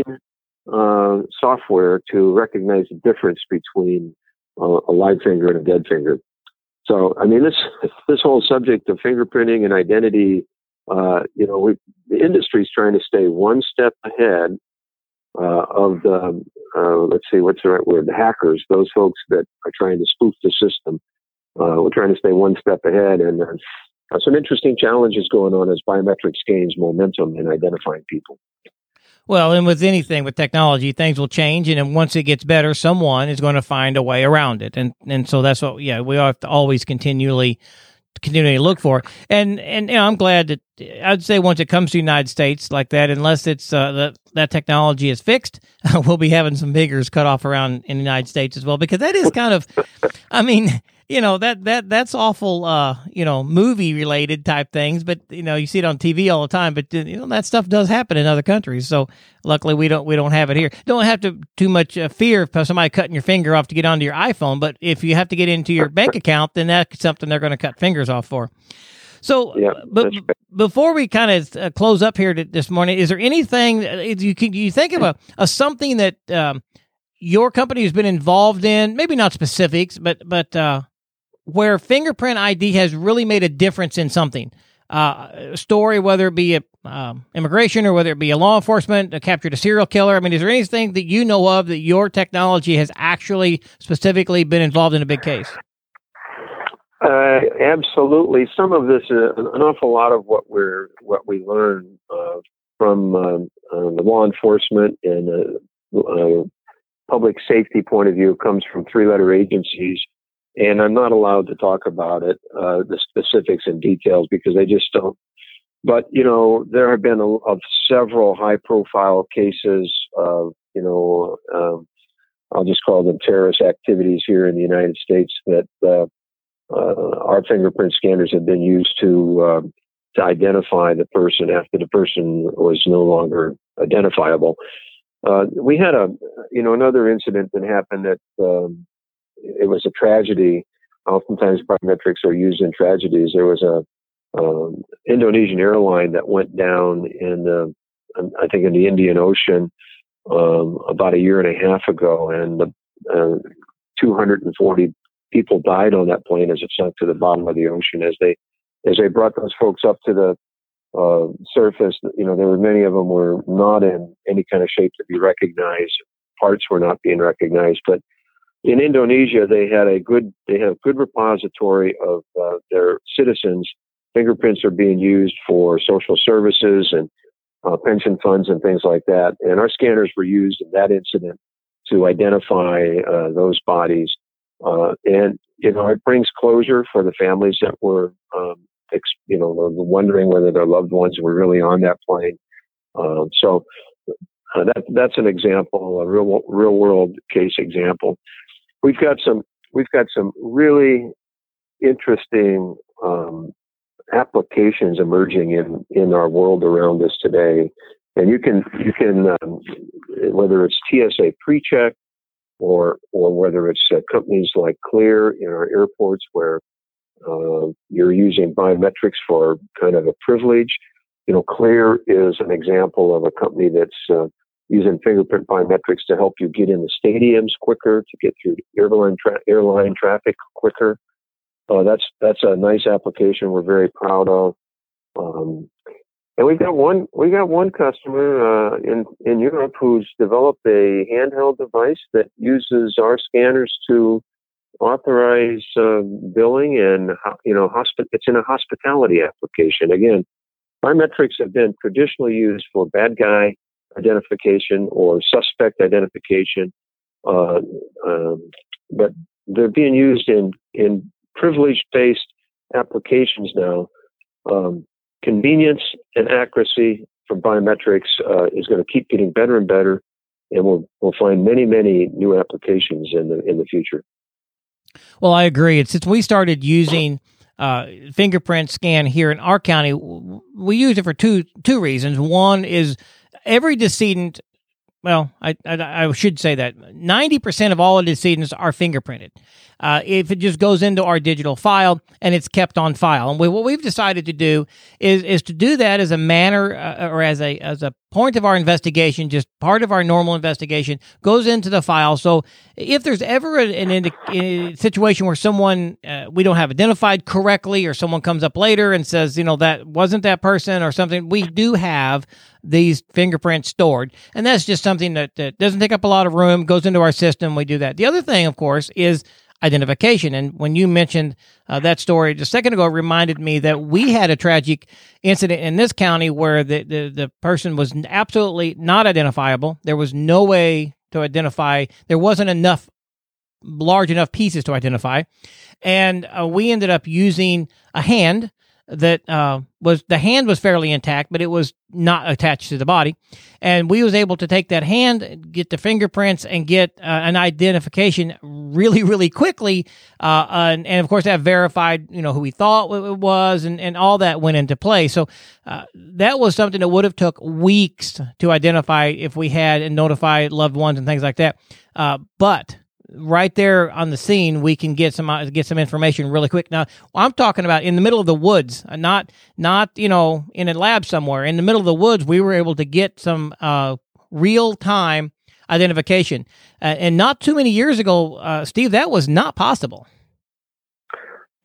uh, software to recognize the difference between uh, a live finger and a dead finger. So, I mean, this this whole subject of fingerprinting and identity, Uh, you know, we, the industry is trying to stay one step ahead uh, of the, uh, let's see, what's the right word, the hackers, those folks that are trying to spoof the system. Uh, we're trying to stay one step ahead, and uh, some interesting challenges going on as biometrics gains momentum in identifying people. Well, and with anything, with technology, things will change, and then once it gets better, someone is going to find a way around it. And and so that's what, yeah, we have to always continually continually look for. And, and you know, I'm glad that, I'd say once it comes to the United States like that, unless it's uh, that, that technology is fixed, we'll be having some fingers cut off around in the United States as well, because that is kind of, I mean, you know, that, that, that's awful, uh, you know, movie related type things, but you know, you see it on T V all the time, but you know, that stuff does happen in other countries. So luckily we don't, we don't have it here. Don't have to too much uh, fear of somebody cutting your finger off to get onto your iPhone. But if you have to get into your bank account, then that's something they're going to cut fingers off for. So, yeah, but before we kind of uh, close up here to, this morning, is there anything you can you think of a, a something that um, your company has been involved in? Maybe not specifics, but but uh, where fingerprint I D has really made a difference in something. uh, story, whether it be a, um, immigration or whether it be a law enforcement, uh, captured a serial killer? I mean, is there anything that you know of that your technology has actually specifically been involved in a big case? Uh, absolutely. Some of this, uh, an awful lot of what we're what we learn uh, from um, uh, the law enforcement and uh, uh, public safety point of view comes from three-letter agencies, and I'm not allowed to talk about it, uh, the specifics and details, because they just don't. But you know, there have been a, of several high-profile cases of you know, um, I'll just call them terrorist activities here in the United States that. Uh, Uh, our fingerprint scanners have been used to uh, to identify the person after the person was no longer identifiable. Uh, we had a, you know, another incident that happened that um, it was a tragedy. Oftentimes, biometrics are used in tragedies. There was a um, Indonesian airline that went down in the, I think, in the Indian Ocean um, about a year and a half ago, and the, uh, two hundred forty people died on that plane as it sunk to the bottom of the ocean. As they, as they brought those folks up to the uh, surface, you know, there were many of them were not in any kind of shape to be recognized. Parts were not being recognized. But in Indonesia, they had a good, they have a good repository of uh, their citizens. Fingerprints are being used for social services and uh, pension funds and things like that. And our scanners were used in that incident to identify uh, those bodies. Uh, and, you know, it brings closure for the families that were, um, ex- you know, wondering whether their loved ones were really on that plane. Um, so uh, that that's an example, a real real world case example. We've got some we've got some really interesting um, applications emerging in, in our world around us today, and you can you can um, whether it's T S A PreCheck. Or, or whether it's uh, companies like Clear in our airports where uh, you're using biometrics for kind of a privilege. You know, Clear is an example of a company that's uh, using fingerprint biometrics to help you get in the stadiums quicker, to get through airline tra- airline traffic quicker. Uh, that's that's a nice application we're very proud of. Um, And we've got one, we got one customer uh, in in Europe who's developed a handheld device that uses our scanners to authorize uh, billing, and you know, hospi- it's in a hospitality application. Again, biometrics have been traditionally used for bad guy identification or suspect identification, uh, um, but they're being used in in privilege-based applications now. Um, Convenience and accuracy from biometrics uh, is going to keep getting better and better, and we'll we'll find many many new applications in the in the future. Well, I agree. And since we started using uh, fingerprint scan here in our county, we use it for two two reasons. One is every decedent. Well, I, I I should say that ninety percent of all the decedents are fingerprinted. Uh, if it just goes into our digital file and it's kept on file, and we, what we've decided to do is is to do that as a manner uh, or as a as a point of our investigation, just part of our normal investigation goes into the file. So if there's ever an, an indi- a situation where someone uh, we don't have identified correctly, or someone comes up later and says, you know, that wasn't that person or something, we do have these fingerprints stored, and that's just something that, that doesn't take up a lot of room, goes into our system. We do that. The other thing, of course, is identification. And when you mentioned uh, that story just a second ago, it reminded me that we had a tragic incident in this county where the, the, the person was absolutely not identifiable. There was no way to identify. There wasn't enough, large enough pieces to identify. And uh, we ended up using a hand that uh, was, the hand was fairly intact, but it was not attached to the body. And we was able to take that hand, get the fingerprints, and get uh, an identification really, really quickly. Uh, and, and of course, that verified, you know, who we thought it was, and, and all that went into play. So uh, that was something that would have took weeks to identify if we had and notify loved ones and things like that. Uh, but right there on the scene, we can get some uh, get some information really quick. Now, I'm talking about in the middle of the woods, not not you know in a lab somewhere. In the middle of the woods, we were able to get some uh, real time identification, uh, and not too many years ago, uh, Steve, that was not possible.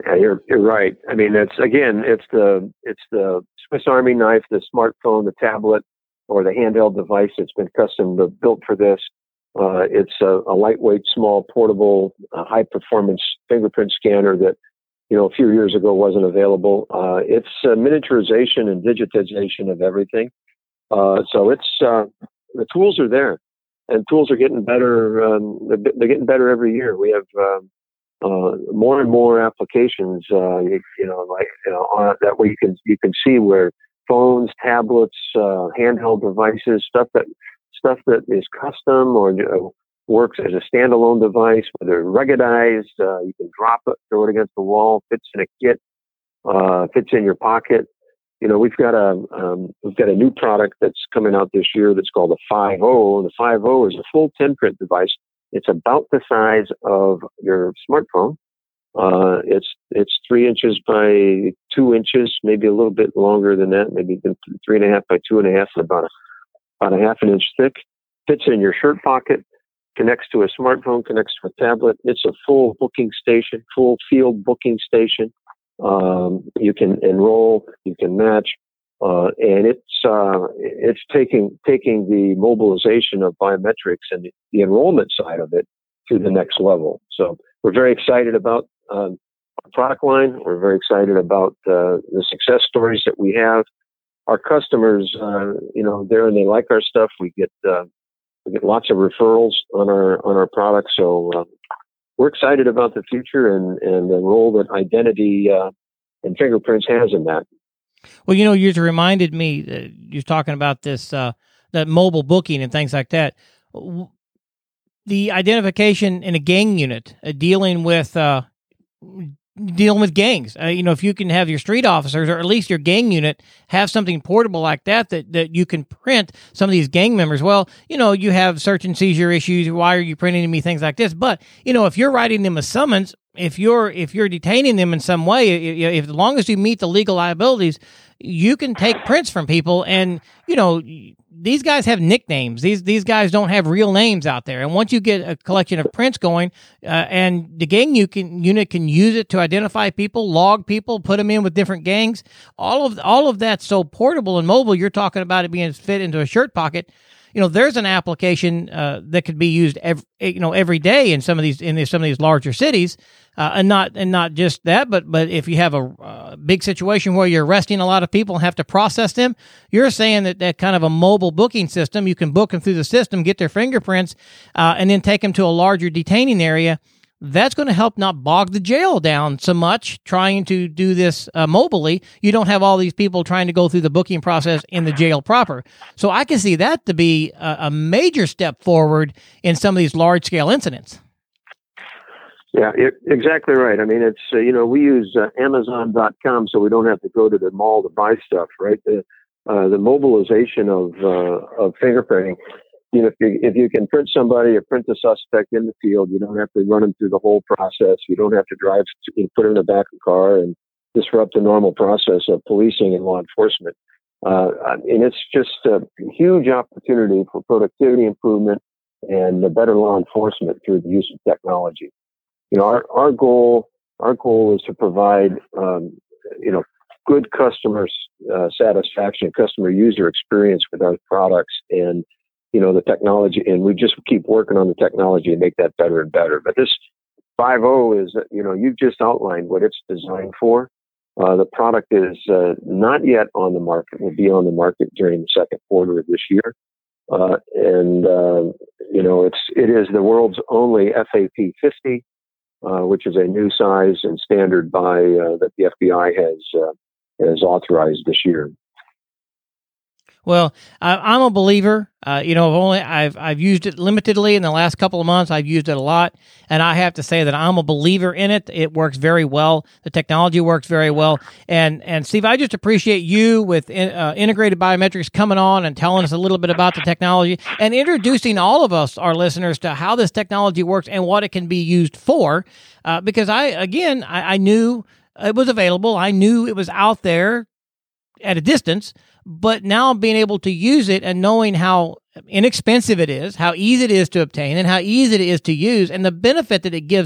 Yeah, you're you're right. I mean, it's again, it's the it's the Swiss Army knife, the smartphone, the tablet, or the handheld device that's been custom built for this. Uh, it's a, a lightweight, small, portable, uh, high-performance fingerprint scanner that, you know, a few years ago wasn't available. Uh, it's uh, miniaturization and digitization of everything. Uh, so it's uh, the tools are there, and tools are getting better. Um, they're, they're getting better every year. We have uh, uh, more and more applications. Uh, you, you know, like you know, on, that way you can you can see where phones, tablets, uh, handheld devices, stuff that. Stuff that is custom or you know, works as a standalone device, whether ruggedized, uh, you can drop it, throw it against the wall, fits in a kit, uh, fits in your pocket. You know, we've got a um, we've got a new product that's coming out this year that's called the five oh. And the five oh is a full ten print device. It's about the size of your smartphone. Uh, it's it's three inches by two inches, maybe a little bit longer than that, maybe three and a half by two and a half, about a about a half an inch thick, fits in your shirt pocket, connects to a smartphone, connects to a tablet. It's a full booking station, full field booking station. Um, you can enroll, you can match, uh, and it's uh, it's taking taking the mobilization of biometrics and the enrollment side of it to the next level. So we're very excited about uh, our product line. We're very excited about uh, the success stories that we have. Our customers, uh, you know, there and they like our stuff. We get uh, we get lots of referrals on our on our products. So uh, we're excited about the future and, and the role that identity uh, and fingerprints has in that. Well, you know, you just reminded me that you're talking about this uh, that mobile booking and things like that. The identification in a gang unit, uh, dealing with. Uh, dealing with gangs. Uh, you know, if you can have your street officers or at least your gang unit have something portable like that, that, that you can print some of these gang members. Well, you know, you have search and seizure issues. Why are you printing me things like this? But, you know, if you're writing them a summons, if you're, if you're detaining them in some way, if, if as long as you meet the legal liabilities, you can take prints from people. And, you know, these guys have nicknames. These these guys don't have real names out there. And once you get a collection of prints going, uh, and the gang you can, unit can use it to identify people, log people, put them in with different gangs. All of all of that's so portable and mobile. You're talking about it being fit into a shirt pocket. You know, there's an application uh, that could be used every, you know, every day in some of these in these, some of these larger cities, uh, and not and not just that, but but if you have a uh, big situation where you're arresting a lot of people and have to process them, you're saying that that kind of a mobile booking system, you can book them through the system, get their fingerprints, uh, and then take them to a larger detaining area. That's going to help not bog the jail down so much trying to do this uh, mobily. You don't have all these people trying to go through the booking process in the jail proper. So I can see that to be a, a major step forward in some of these large-scale incidents. Yeah, it, exactly right. I mean, it's, uh, you know, we use uh, Amazon dot com so we don't have to go to the mall to buy stuff, right? The, uh, the mobilization of, uh, of fingerprinting. You know, if you, if you can print somebody or print the suspect in the field, you don't have to run them through the whole process. You don't have to drive, to, you know, put them in the back of the car and disrupt the normal process of policing and law enforcement. Uh, I mean, it's just a huge opportunity for productivity improvement and a better law enforcement through the use of technology. You know, our, our goal, our goal is to provide, um, you know, good customer uh, satisfaction, customer user experience with our products, and you know, the technology, and we just keep working on the technology and make that better and better. But this five oh is, you know, you've just outlined what it's designed for. Uh, the product is uh, not yet on the market. Will be on the market during the second quarter of this year. Uh, and, uh, you know, it's, it is the world's only F A P fifty, uh, which is a new size and standard by, uh, that the F B I has, uh, has authorized this year. Well, I, I'm a believer. Uh, you know, I've only I've I've used it limitedly in the last couple of months. I've used it a lot, and I have to say that I'm a believer in it. It works very well. The technology works very well. And and Steve, I just appreciate you with in, uh, Integrated Biometrics coming on and telling us a little bit about the technology and introducing all of us, our listeners, to how this technology works and what it can be used for. Uh, because I again, I, I knew it was available. I knew it was out there at a distance. But now being able to use it and knowing how inexpensive it is, how easy it is to obtain, and how easy it is to use, and the benefit that it gives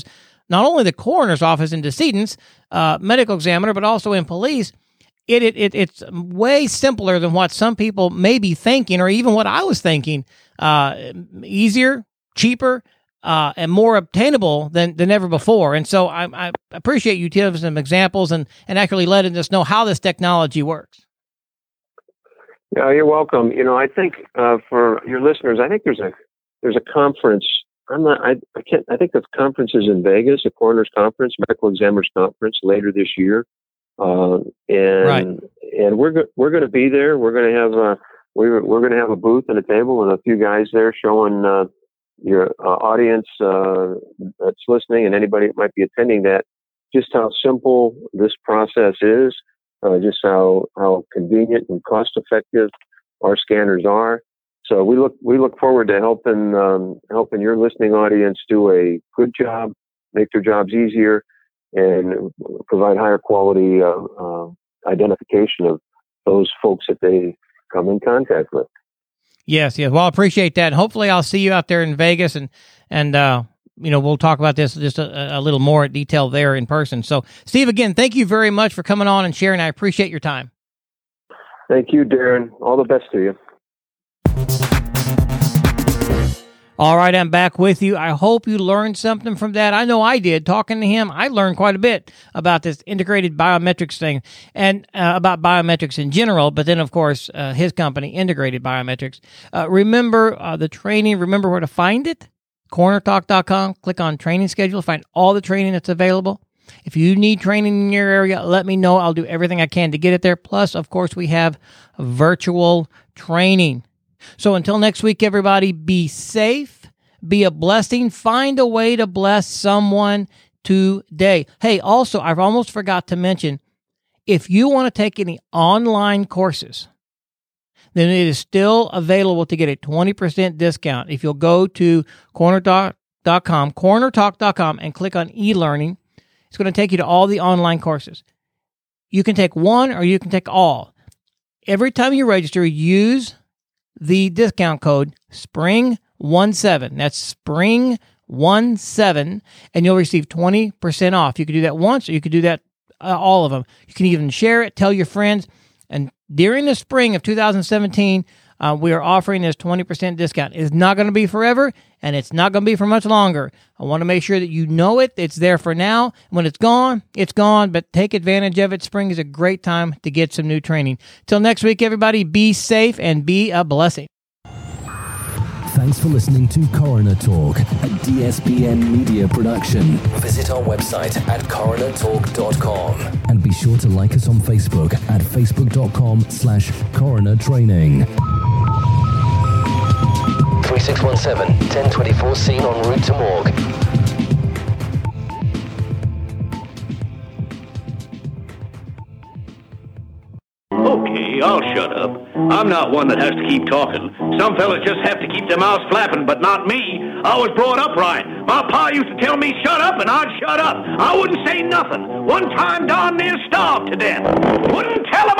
not only the coroner's office in decedents, uh, medical examiner, but also in police, it, it it it's way simpler than what some people may be thinking, or even what I was thinking. Uh, easier, cheaper, uh, and more obtainable than, than ever before. And so I, I appreciate you giving some examples and, and actually letting us know how this technology works. Yeah, you're welcome. You know, I think uh, for your listeners, I think there's a there's a conference. I'm not. I, I can't. I think the conference is in Vegas, a coroner's conference, medical examiners conference later this year, uh, and right. and we're go- we're going to be there. We're going to have a we're we're going to have a booth and a table and a few guys there showing uh, your uh, audience uh, that's listening and anybody that might be attending that just how simple this process is, uh, just how how convenient and cost effective our scanners are. So we look we look forward to helping um, helping your listening audience do a good job, make their jobs easier, and provide higher quality uh, uh, identification of those folks that they come in contact with. Yes, yes. Well, I appreciate that. And hopefully I'll see you out there in Vegas, and and uh, you know, we'll talk about this just a, a little more in detail there in person. So, Steve, again, thank you very much for coming on and sharing. I appreciate your time. Thank you, Darren. All the best to you. All right, I'm back with you. I hope you learned something from that. I know I did. Talking to him, I learned quite a bit about this integrated biometrics thing and uh, about biometrics in general, but then, of course, uh, his company, Integrated Biometrics. Uh, remember uh, the training. Remember where to find it? coroner talk dot com. Click on training schedule. Find all the training that's available. If you need training in your area, let me know. I'll do everything I can to get it there. Plus, of course, we have virtual training. So until next week, everybody, be safe, be a blessing, find a way to bless someone today. Hey, also, I've almost forgot to mention, if you want to take any online courses, then it is still available to get a twenty percent discount. If you'll go to coroner talk dot com, coroner talk dot com, and click on e-learning, it's going to take you to all the online courses. You can take one or you can take all. Every time you register, use the discount code spring seventeen. That's spring seventeen, and you'll receive twenty percent off. You can do that once, or you can do that uh, all of them. You can even share it, tell your friends. And during the spring of two thousand seventeen, uh, we are offering this twenty percent discount. It's not going to be forever, and it's not going to be for much longer. I want to make sure that you know it. It's there for now. When it's gone, it's gone, but take advantage of it. Spring is a great time to get some new training. Till next week, everybody, be safe and be a blessing. Thanks for listening to Coroner Talk, a D S P N media production. Visit our website at coroner talk dot com. And be sure to like us on Facebook at facebook.com slash coroner training. three six one seven, ten twenty-four scene en route to morgue. Okay, I'll shut up. I'm not one that has to keep talking. Some fellas just have to keep their mouths flapping, but not me. I was brought up right. My pa used to tell me shut up, and I'd shut up. I wouldn't say nothing. One time darn near starved to death. Wouldn't tell a